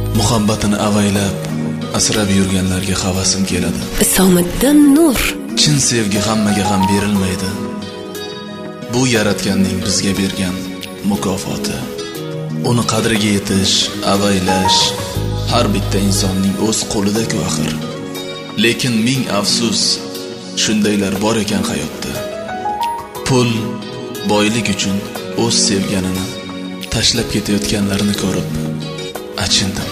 Muhabbatini avaylab asrab yurganlarga havasim keladi. Isomiddin Nur. Chin sevgi hammaga ham berilmaydi. Bu yaratganning bizga bergan mukofoti. Uni qadriga yetish, avaylash har bitta insonning o'z qo'lida-ku axir. Lekin ming afsus, shundaylar bor ekan hayotda. Pul, boylik uchun o'z sevganini tashlab ketayotganlarni ko'rib achindim.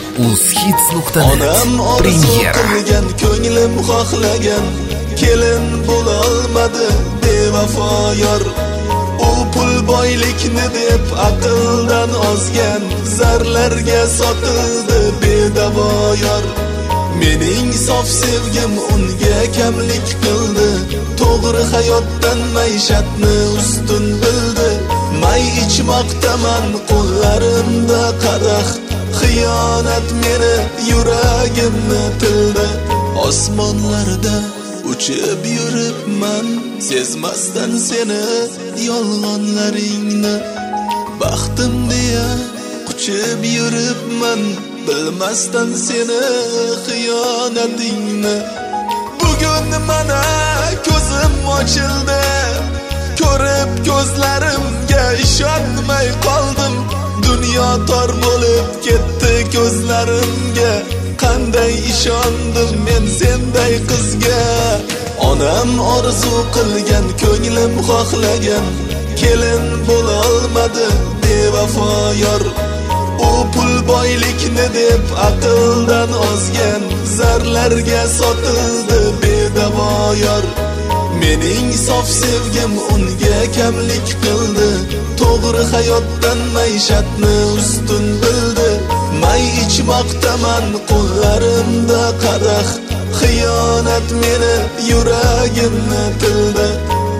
Onam orzu qilgan, ko'nglim xohlagan kelin bo'la olmadi bevafo yor. U pul boylikni deb aqldan ozgan, zarlarga sotildi bedavo yor. Mening sof sevgim unga kamlik qildi, to'g'ri hayotdan maishatni ustun bildi. May ichmoqdaman qo'llarimda qadah, xiyonat meni yuragimni tildi. Osmonlarda uchib yuribman, sezmasdan seni yolg'onlaringni. Baxtim deya quchib yuribman, bilmasdan seni xiyonatingni. Bugun mana ko'zim ochildi, ko'rib ko'zlarimga ishonmay qoldim. Dunyo tor bo'lib ketdi ko'zlarimga, qanday ishondim men senday qizga. Onam orzu qilgan, ko'nglim xohlagan kelin bo'la olmadi bevafo yor. U pul boylikni deb aqldan ozgan, zarlarga sotildi bedavo yor. Mening sof sevgim unga kamlik qildi, to'g'ri hayotdan maishatni ustun bildi. May ichmoqdaman qo'llarimda qadah, xiyonat meni yuragimni tildi.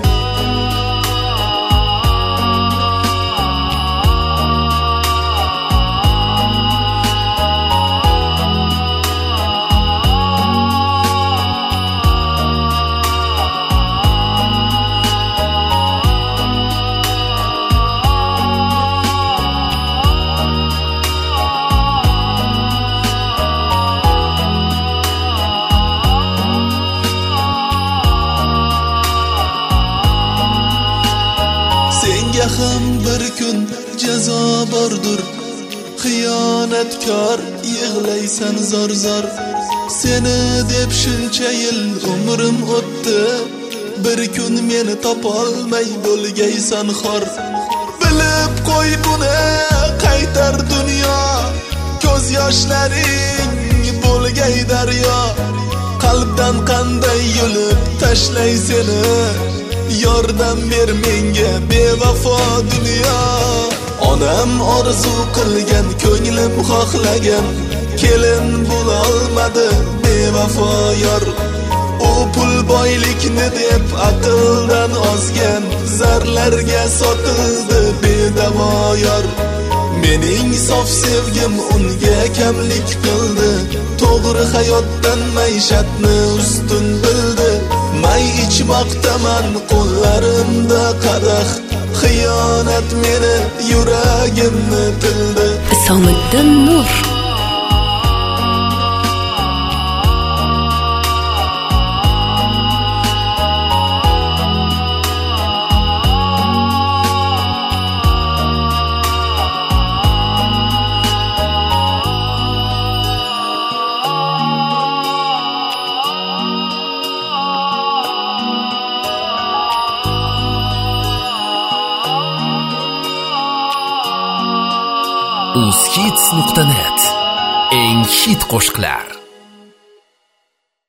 Senga ham bir kun jazo bordur, xiyonatkor yig'laysan zor zor. Seni deb shuncha yil umrim o'tdi, bir kun meni topolmay bo'lgaysan xor. Bilib qo'y buni qaytar dunyo, ko'z yoshlaring bo'lgay daryo. Qalbdan qanday yulib tashlay seni, yordam ber menga bevafo dunyo. Onam orzu qilgan, ko'nglim xohlagan kelin bo'la olmadi bevafo yor. U pul boylikni deb aqldan ozgan, zarlarga sotildi bedavo yor. Mening sof sevgim unga kamlik qildi, to'g'ri hayotdan maishatni ustun bildi. May ichmoqdaman qo'llarimda qadah, xiyonat meni yuragimni tildi. Isomiddin Nur. Uzhits.net eng hit qo'shiqlar.